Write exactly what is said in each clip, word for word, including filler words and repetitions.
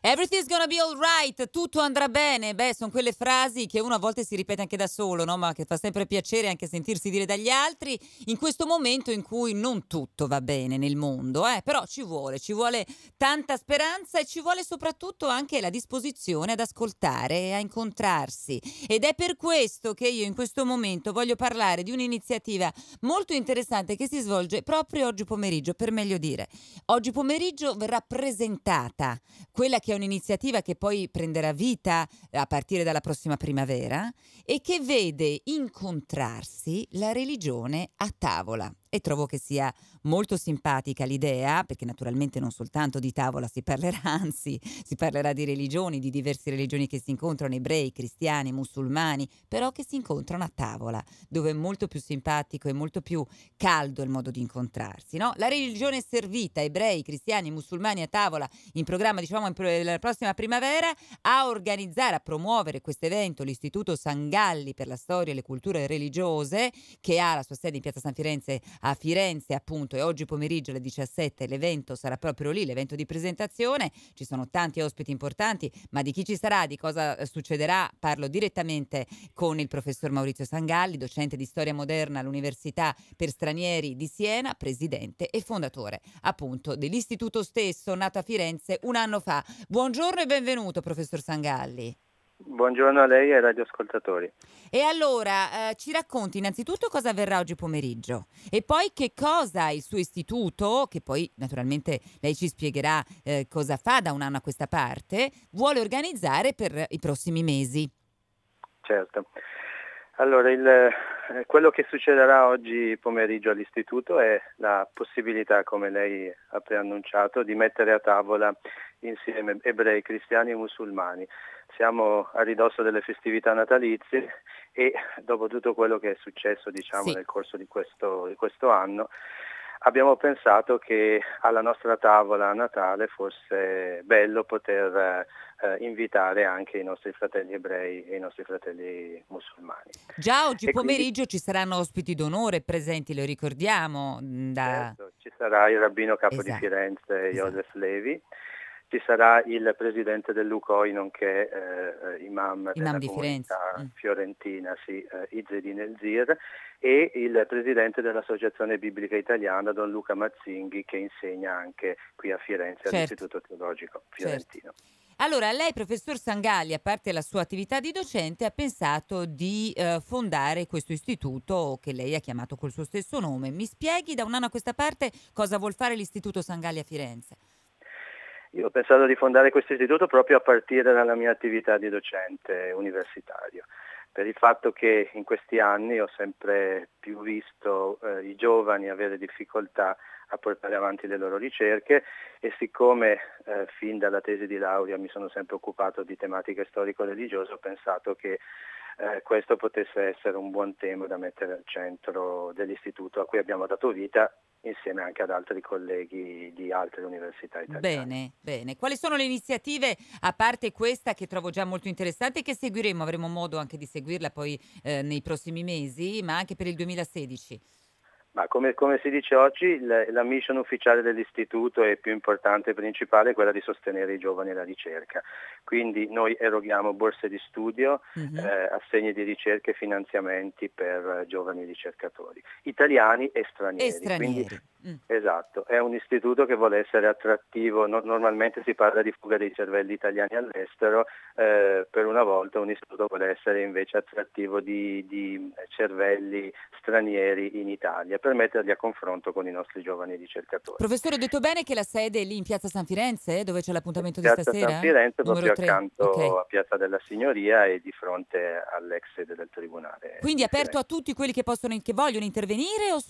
Everything's gonna be alright, tutto andrà bene. Beh, sono quelle frasi che uno a volte si ripete anche da solo, no? Ma che fa sempre piacere anche sentirsi dire dagli altri in questo momento in cui non tutto va bene nel mondo, eh? Però ci vuole, ci vuole tanta speranza e ci vuole soprattutto anche la disposizione ad ascoltare e a incontrarsi. Ed è per questo che io in questo momento voglio parlare di un'iniziativa molto interessante che si svolge proprio oggi pomeriggio, per meglio dire. Oggi pomeriggio verrà presentata quella che è un'iniziativa che poi prenderà vita a partire dalla prossima primavera e che vede incontrarsi la religione a tavola. E trovo che sia molto simpatica l'idea, perché naturalmente non soltanto di tavola si parlerà, anzi si parlerà di religioni, di diverse religioni che si incontrano, ebrei, cristiani, musulmani, però che si incontrano a tavola, dove è molto più simpatico e molto più caldo il modo di incontrarsi, no? La religione servita, ebrei, cristiani, musulmani a tavola, in programma, diciamo, in pro- la prossima primavera, a organizzare, a promuovere questo evento l'Istituto San Galli per la storia e le culture religiose, che ha la sua sede in Piazza San Firenze a Firenze, appunto, e oggi pomeriggio alle diciassette l'evento sarà proprio lì, l'evento di presentazione. Ci sono tanti ospiti importanti, ma di chi ci sarà, di cosa eh, succederà, parlo direttamente con il professor Maurizio Sangalli, docente di storia moderna all'Università per Stranieri di Siena, presidente e fondatore appunto dell'istituto stesso, nato a Firenze un anno fa. Buongiorno e benvenuto, professor Sangalli. Buongiorno a lei e ai radioascoltatori. E allora eh, ci racconti innanzitutto cosa avverrà oggi pomeriggio e poi che cosa il suo istituto, che poi naturalmente lei ci spiegherà eh, cosa fa da un anno a questa parte, vuole organizzare per i prossimi mesi. Certo. Allora, il, eh, quello che succederà oggi pomeriggio all'istituto è la possibilità, come lei ha preannunciato, di mettere a tavola insieme ebrei, cristiani e musulmani. Siamo a ridosso delle festività natalizie e dopo tutto quello che è successo, diciamo, Sì. nel corso di questo, di questo anno, abbiamo pensato che alla nostra tavola a Natale fosse bello poter eh, invitare anche i nostri fratelli ebrei e i nostri fratelli musulmani. Già oggi E quindi, pomeriggio ci saranno ospiti d'onore presenti, lo ricordiamo. mh, Da... certo, ci sarà il rabbino capo di Esatto, Firenze, esatto. Joseph Levi, ci sarà il presidente dell'U C O I, nonché eh, imam Imam della di Firenze. comunità Mm. fiorentina, sì, eh, Izzedine El Zir, e il presidente dell'Associazione Biblica Italiana, Don Luca Mazzinghi, che insegna anche qui a Firenze Certo, all'Istituto Teologico certo. Fiorentino. Allora, lei, professor Sangalli, a parte la sua attività di docente, ha pensato di eh, fondare questo istituto che lei ha chiamato col suo stesso nome. Mi spieghi da un anno a questa parte cosa vuol fare l'Istituto Sangalli a Firenze? Io ho pensato di fondare questo istituto proprio a partire dalla mia attività di docente universitario, per il fatto che in questi anni ho sempre più visto eh, i giovani avere difficoltà a portare avanti le loro ricerche e siccome eh, fin dalla tesi di laurea mi sono sempre occupato di tematiche storico-religiose, ho pensato che eh, questo potesse essere un buon tema da mettere al centro dell'istituto a cui abbiamo dato vita insieme anche ad altri colleghi di altre università italiane. Bene, bene. Quali sono le iniziative, a parte questa che trovo già molto interessante e che seguiremo? Avremo modo anche di seguirla poi eh, nei prossimi mesi, ma anche per il duemilasedici. Ma come, come si dice oggi, il- la mission ufficiale dell'istituto è più importante e principale, è quella di sostenere i giovani e la ricerca. Quindi noi eroghiamo borse di studio, Mhm. eh, assegni di ricerca e finanziamenti per eh, giovani ricercatori, italiani e E stranieri. Quindi, stranieri. Mm. esatto, è un istituto che vuole essere attrattivo, no- normalmente si parla di fuga dei cervelli italiani all'estero, eh, per una volta un istituto vuole essere invece attrattivo di, di cervelli stranieri in Italia, per metterli a confronto con i nostri giovani ricercatori. Professore, ho detto bene che la sede è lì in Piazza San Firenze, dove c'è l'appuntamento di Piazza San stasera? Firenze, Numero proprio tre. Ok. accanto a Piazza della Signoria e di fronte all'ex sede del Tribunale Quindi di aperto Firenze. a tutti quelli che possono, che vogliono intervenire o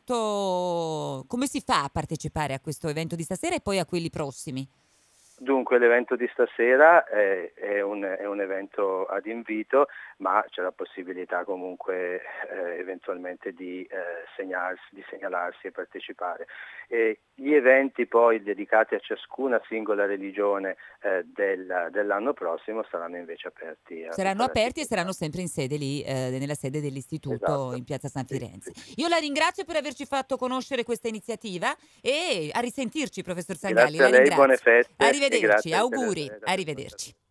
soltanto come si fa a partecipare a questo evento di stasera e poi a quelli prossimi? Dunque l'evento di stasera è, è, un, è un evento ad invito, ma c'è la possibilità comunque eh, eventualmente di, eh, segnarsi, di segnalarsi e partecipare. E gli eventi poi dedicati a ciascuna singola religione eh, del, dell'anno prossimo saranno invece aperti a Saranno tutta la aperti e città. saranno sempre in sede lì, eh, nella sede dell'istituto Esatto. in Piazza San Sì, Firenze. sì. Io la ringrazio per averci fatto conoscere questa iniziativa e a risentirci, professor Sangalli, Grazie a la lei, buone ringrazio. feste. Arrivederci. Arrivederci, grazie per auguri, aver arrivederci. ascoltato.